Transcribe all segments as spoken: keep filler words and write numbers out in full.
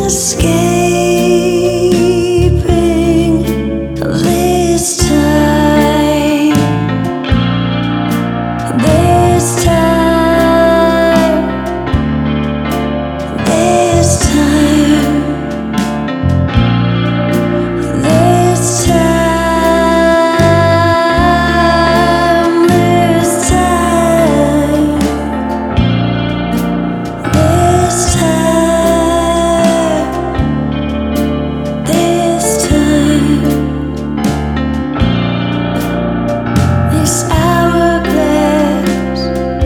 escaping this time, this time, this time, this time, this time, this time, this time, this hourglass.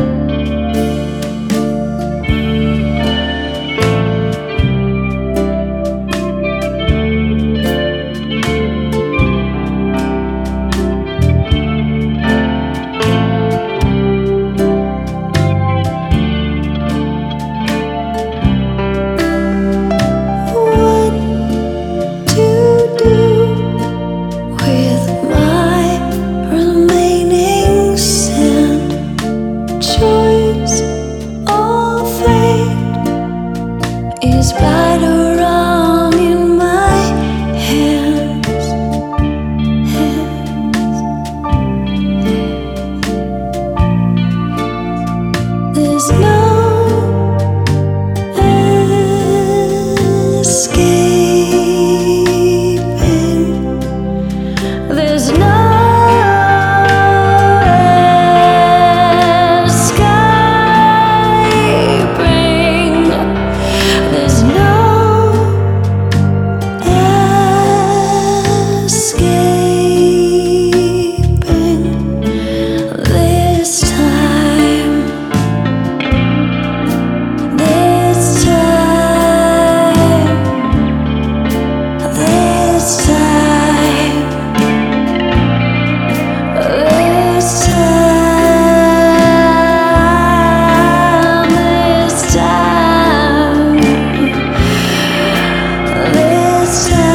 What to do with my remaining sand? Choice or fate is right or wrong in my hands. hands. There's no escaping. There's no escaping. There's no escaping this time. This time. This time. This time. This time. This time.